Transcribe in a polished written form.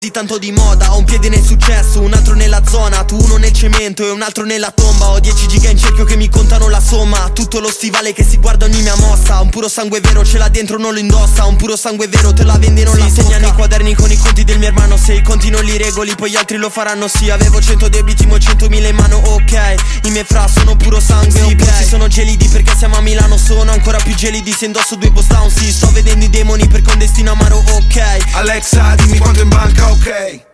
Tanto di moda, ho un piede nel successo, un altro nella zona, tu uno nel cemento e un altro nella tomba. Ho 10 giga in cerchio che mi contano la somma, tutto lo stivale che si guarda ogni mia mossa. Un puro sangue vero ce l'ha dentro, non lo indossa. Un puro sangue vero te la vende, non la segnano i quaderni con i conti del mio hermano. Se i conti non li regoli poi gli altri lo faranno. Sì, avevo 100 debiti mo 100.000 in mano, ok. I miei fra sono puro sangue, sì, ok. Sono gelidi perché siamo a Milano, sono ancora più gelidi se indosso 2 Boss Down. Sì, sto vedendo i demoni perché ho un destino amaro, ok. Alexa, dimmi quanto in banca, ok.